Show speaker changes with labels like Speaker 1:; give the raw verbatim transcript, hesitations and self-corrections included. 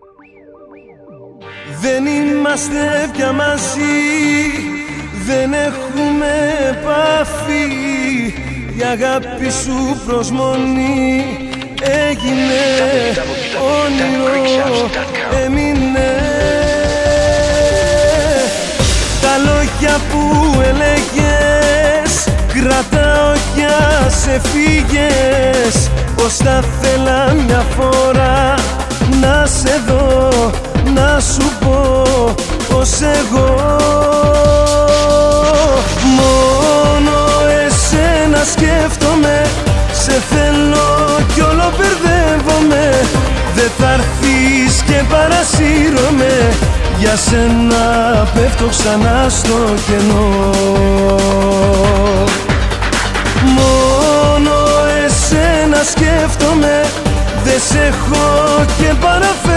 Speaker 1: Δεν είμαστε πια μαζί, δεν έχουμε επαφή. Η αγάπη σου προσμονή έγινε όνειρο, έμεινε. Τα λόγια που έλεγες κρατάω κι σε φύγες. Πως θα θέλα μια φορά να σε δω, να σου πω πως εγώ μόνο εσένα σκέφτομαι. Σε θέλω κι όλο μπερδεύομαι. Δεν θα έρθεις και παρασύρωμαι. Για σένα πέφτω ξανά στο κενό. Μόνο εσένα σκέφτομαι. Δεν σε έχω και παραφέρω.